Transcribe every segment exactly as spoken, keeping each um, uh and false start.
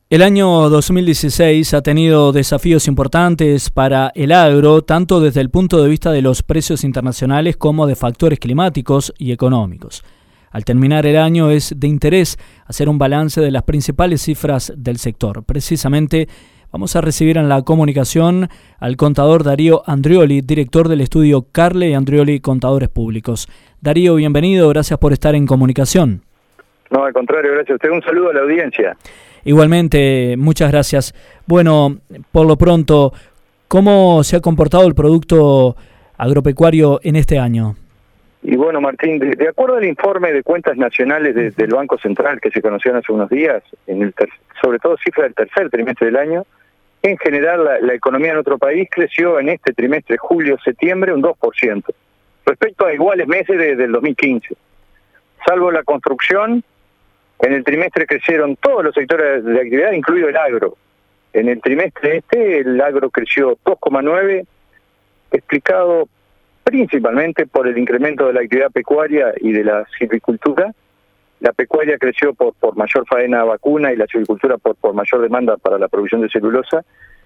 El año dos mil dieciséis ha tenido desafíos importantes para el agro, tanto desde el punto de vista de los precios internacionales como de factores climáticos y económicos. Al terminar el año es de interés hacer un balance de las principales cifras del sector. Precisamente vamos a recibir en la comunicación al contador Darío Andrioli, director del estudio Carle y Andrioli Contadores Públicos. Darío, bienvenido, gracias por estar en comunicación. No, al contrario, gracias a usted. Un saludo a la audiencia. Igualmente, muchas gracias. Bueno, por lo pronto, ¿cómo se ha comportado el producto agropecuario en este año? Y bueno, Martín, de, de acuerdo al informe de cuentas nacionales de, del Banco Central que se conocieron hace unos días, en el ter, sobre todo cifra del tercer trimestre del año, en general la, la economía en nuestro país creció en este trimestre, julio-septiembre, un dos por ciento, respecto a iguales meses de, del dos mil quince. Salvo la construcción, en el trimestre crecieron todos los sectores de actividad, incluido el agro. En el trimestre este, el agro creció dos coma nueve, explicado principalmente por el incremento de la actividad pecuaria y de la silvicultura. La pecuaria creció por, por mayor faena vacuna y la silvicultura por, por mayor demanda para la producción de celulosa.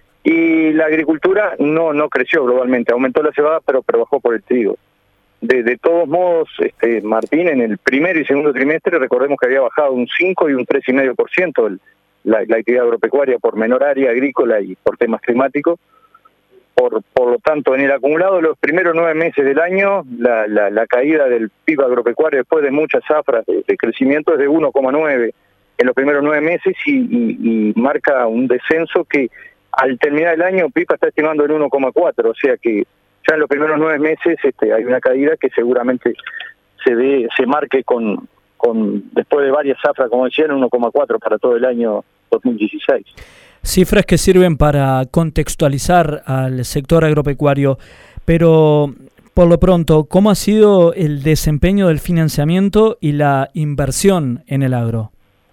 Y la agricultura no, no creció globalmente, aumentó la cebada, pero, pero bajó por el trigo. De, de todos modos, este, Martín, en el primer y segundo trimestre, recordemos que había bajado un cinco y un tres coma cinco por ciento la, la actividad agropecuaria por menor área agrícola y por temas climáticos. Por, por lo tanto, en el acumulado de los primeros nueve meses del año, la, la, la caída del P I B agropecuario después de muchas zafras de, de crecimiento es de uno coma nueve en los primeros nueve meses y, y, y marca un descenso que al terminar el año P I B está estimando en uno coma cuatro, o sea que ya en los primeros nueve meses este, hay una caída que seguramente se ve, se marque con, con después de varias zafras, como decían, uno coma cuatro para todo el año dos mil dieciséis. Cifras que sirven para contextualizar al sector agropecuario, pero por lo pronto, ¿cómo ha sido el desempeño del financiamiento y la inversión en el agro?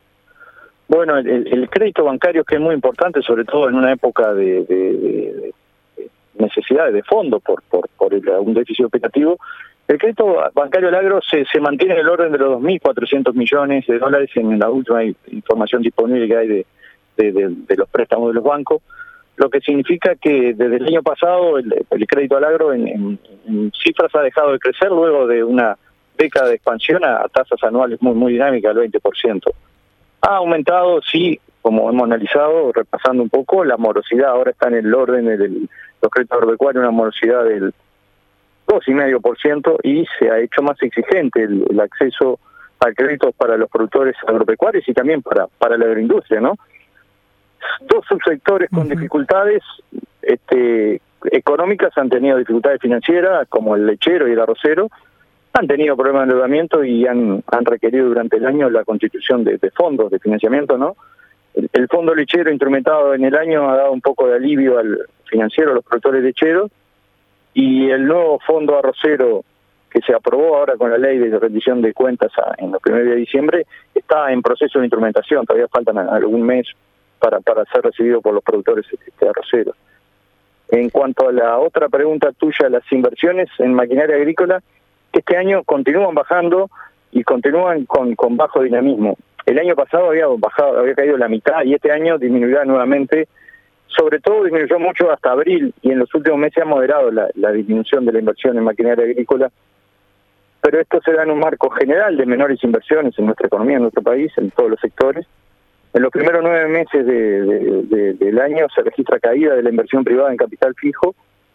Bueno, el, el crédito bancario, que es muy importante, sobre todo en una época de, de, de necesidades de fondos por, por, por el, un déficit operativo, el crédito bancario al agro se, se mantiene en el orden de los dos mil cuatrocientos millones de dólares en la última información disponible que hay de, de, de, de los préstamos de los bancos, lo que significa que desde el año pasado el, el crédito al agro en, en, en cifras ha dejado de crecer luego de una década de expansión a, a tasas anuales muy, muy dinámicas, del veinte por ciento. Ha aumentado, sí, como hemos analizado, repasando un poco, la morosidad ahora está en el orden del los créditos agropecuarios, una morosidad del dos coma cinco por ciento y se ha hecho más exigente el, el acceso al crédito para los productores agropecuarios y también para, para la agroindustria, ¿no? Dos subsectores con uh-huh. dificultades este, económicas han tenido dificultades financieras, como el lechero y el arrocero, han tenido problemas de endeudamiento y han, han requerido durante el año la constitución de, de fondos de financiamiento, ¿no? El, el fondo lechero instrumentado en el año ha dado un poco de alivio al financiero a los productores lecheros y el nuevo fondo arrocero que se aprobó ahora con la ley de rendición de cuentas a, en los primeros días de diciembre está en proceso de instrumentación, todavía faltan algún mes para, para ser recibido por los productores este, arroceros. En cuanto a la otra pregunta tuya, las inversiones en maquinaria agrícola, este año continúan bajando y continúan con, con bajo dinamismo. El año pasado había bajado, había caído la mitad y este año disminuirá nuevamente. Sobre todo disminuyó mucho hasta abril y en los últimos meses ha moderado la, la disminución de la inversión en maquinaria agrícola. Pero esto se da en un marco general de menores inversiones en nuestra economía, en nuestro país, en todos los sectores. En los primeros nueve meses de, de, de, del año se registra caída de la inversión privada en capital fijo,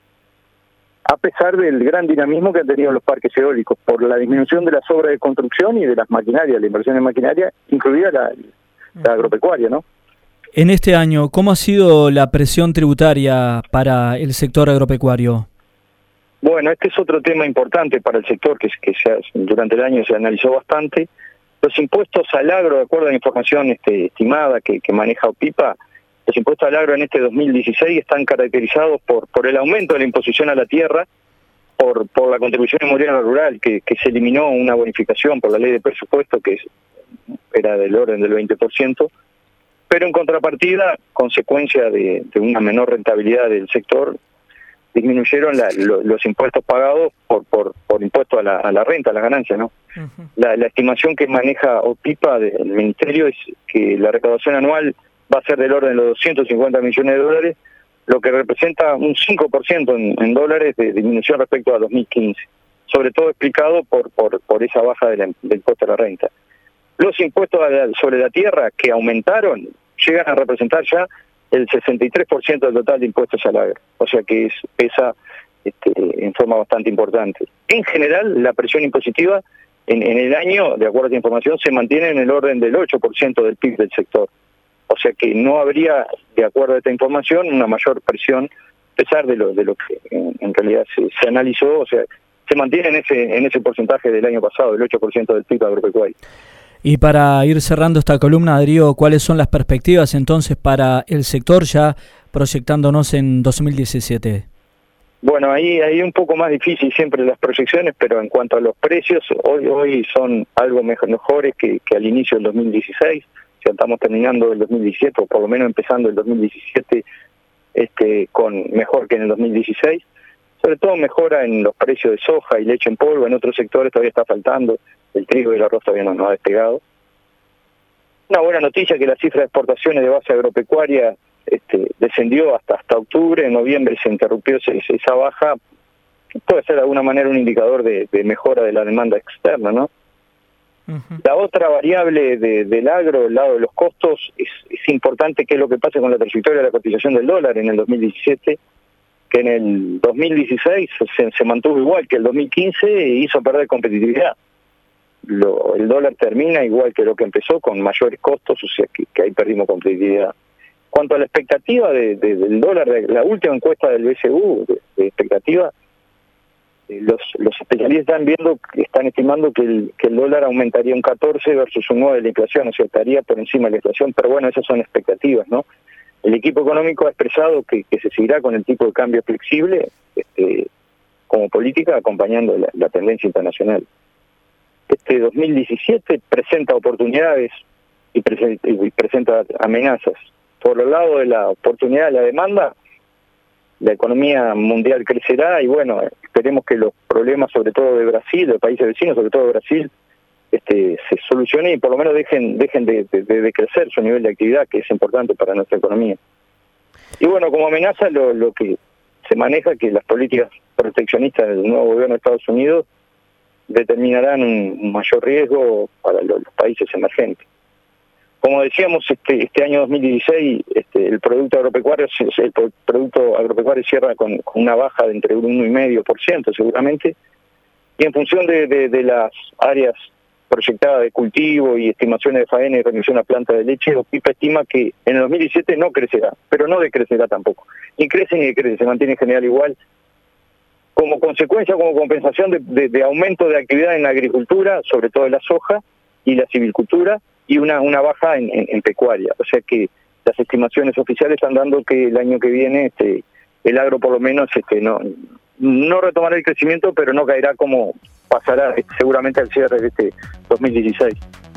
a pesar del gran dinamismo que han tenido los parques eólicos por la disminución de las obras de construcción y de las maquinarias, la inversión en maquinaria, incluida la, la agropecuaria, ¿no? En este año, ¿cómo ha sido la presión tributaria para el sector agropecuario? Bueno, este es otro tema importante para el sector que, que se ha, durante el año se analizó bastante. Los impuestos al agro, de acuerdo a la información este, estimada que, que maneja OPIPA, los impuestos al agro en este dos mil dieciséis están caracterizados por, por el aumento de la imposición a la tierra, por, por la contribución inmobiliaria rural, que, que se eliminó una bonificación por la ley de presupuesto, que es, era del orden del veinte por ciento, pero en contrapartida, consecuencia de, de una menor rentabilidad del sector, disminuyeron la, lo, los impuestos pagados por por, por impuesto a la, a la renta, a la ganancia, ¿no? Uh-huh. La, la estimación que maneja OPIPA del Ministerio es que la recaudación anual va a ser del orden de los doscientos cincuenta millones de dólares, lo que representa un cinco por ciento en, en dólares de disminución respecto a dos mil quince, sobre todo explicado por por, por esa baja de la, del impuesto a la renta. Los impuestos a la, sobre la tierra que aumentaron llegan a representar ya el sesenta y tres por ciento del total de impuestos al agro, o sea que es, pesa este, en forma bastante importante. En general, la presión impositiva en, en el año, de acuerdo a esta información, se mantiene en el orden del ocho por ciento del P I B del sector. O sea que no habría, de acuerdo a esta información, una mayor presión, a pesar de lo, de lo que en, en realidad se, se analizó, o sea, se mantiene en ese, en ese porcentaje del año pasado, del ocho por ciento del P I B agropecuario. Y para ir cerrando esta columna, Darío, ¿cuáles son las perspectivas entonces para el sector ya proyectándonos en dos mil diecisiete? Bueno, ahí hay un poco más difícil siempre las proyecciones, pero en cuanto a los precios, hoy hoy son algo mejor, mejores que, que al inicio del dos mil dieciséis. Ya estamos terminando el dos mil diecisiete, o por lo menos empezando el dos mil diecisiete este, con mejor que en el dos mil dieciséis. Sobre todo mejora en los precios de soja y leche en polvo, en otros sectores todavía está faltando, el trigo y el arroz todavía no, no ha despegado. Una buena noticia que la cifra de exportaciones de base agropecuaria este, descendió hasta hasta octubre, en noviembre se interrumpió esa, esa baja, puede ser de alguna manera un indicador de, de mejora de la demanda externa, ¿no? Uh-huh. La otra variable de, del agro, el lado de los costos, es, es importante qué es lo que pasa con la trayectoria de la cotización del dólar en el dos mil diecisiete, que en el dos mil dieciséis se, se mantuvo igual que el dos mil quince e hizo perder competitividad. Lo, el dólar termina igual que lo que empezó, con mayores costos, o sea que, que ahí perdimos competitividad. Cuanto a la expectativa de, de, del dólar, de la última encuesta del B C U de, de expectativa, eh, los, los especialistas están viendo, están estimando que el, que el dólar aumentaría un catorce versus un nueve de la inflación, o sea, estaría por encima de la inflación, pero bueno, esas son expectativas, ¿no? El equipo económico ha expresado que, que se seguirá con el tipo de cambio flexible este, como política, acompañando la, la tendencia internacional. Este dos mil diecisiete presenta oportunidades y, prese y presenta amenazas. Por el lado de la oportunidad de la demanda, la economía mundial crecerá y bueno, esperemos que los problemas, sobre todo de Brasil, de países vecinos, sobre todo de Brasil, este, se solucionen y por lo menos dejen dejen de, de, de crecer su nivel de actividad, que es importante para nuestra economía. Y bueno, como amenaza lo, lo que se maneja, que las políticas proteccionistas del nuevo gobierno de Estados Unidos determinarán un, un mayor riesgo para los, los países emergentes. Como decíamos, este, este año dos mil dieciséis este, el producto agropecuario el producto agropecuario cierra con, con una baja de entre un uno coma cinco por ciento seguramente, y en función de, de, de las áreas proyectadas de cultivo y estimaciones de faena y remisión a planta de leche, OPIPA estima que en el dos mil diecisiete no crecerá, pero no decrecerá tampoco. Ni crece ni decrece, se mantiene en general igual, como consecuencia, como compensación de, de, de aumento de actividad en la agricultura, sobre todo en la soja y la silvicultura, y una una baja en, en, en pecuaria. O sea que las estimaciones oficiales están dando que el año que viene este el agro por lo menos este no no retomará el crecimiento, pero no caerá como pasará seguramente al cierre de este dos mil dieciséis.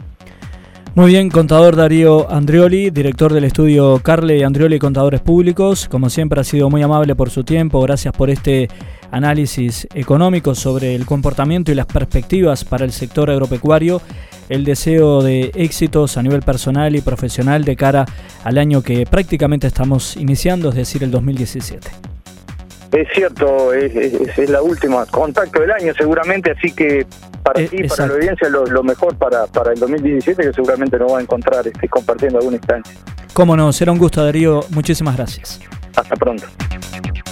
Muy bien, contador Darío Andrioli, director del estudio Carle Andrioli Contadores Públicos. Como siempre ha sido muy amable por su tiempo. Gracias por este análisis económico sobre el comportamiento y las perspectivas para el sector agropecuario. El deseo de éxitos a nivel personal y profesional de cara al año que prácticamente estamos iniciando, es decir, el dos mil diecisiete. Es cierto, es, es, es la última contacto del año seguramente, así que para eh, ti, exacto. Para la audiencia, lo, lo mejor para, para el dos mil diecisiete, que seguramente nos va a encontrar este, compartiendo alguna instancia. Cómo no, será un gusto, Darío. Muchísimas gracias. Hasta pronto.